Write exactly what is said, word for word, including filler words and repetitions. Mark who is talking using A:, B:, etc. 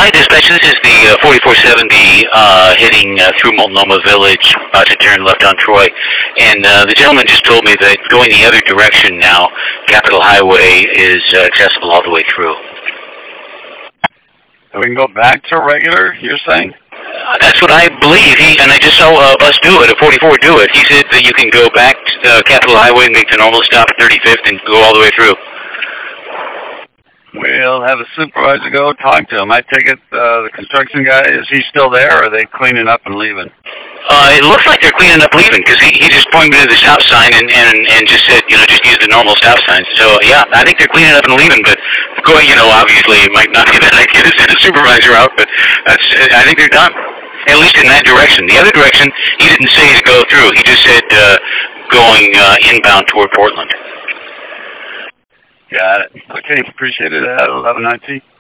A: hi, dispatch. This is the uh, forty-four seventy uh, heading uh, through Multnomah Village uh, to turn left on Troy. And uh, the gentleman just told me that going the other direction now, Capitol Highway is uh, accessible all the way through.
B: So we can go back to regular, you're saying?
A: Uh, that's what I believe. He, and I just saw a bus do it, a forty-four do it. He said that you can go back to uh, Capitol Highway and make the normal stop at thirty-fifth and go all the way through.
B: We'll have a supervisor go talk to him. I take it uh, the construction guy, is he still there, or are they cleaning up and leaving?
A: Uh, it looks like they're cleaning up leaving, because he, he just pointed me to the stop sign and, and, and just said, you know, just use the normal stop signs. So, yeah, I think they're cleaning up and leaving, but, going, you know, obviously it might not be that idea to send a supervisor out, but that's, I think they're done, at least in that direction. The other direction, he didn't say to go through. He just said uh, going uh, inbound toward Portland.
B: Got it. Okay, appreciate it. Uh, eleven nineteen.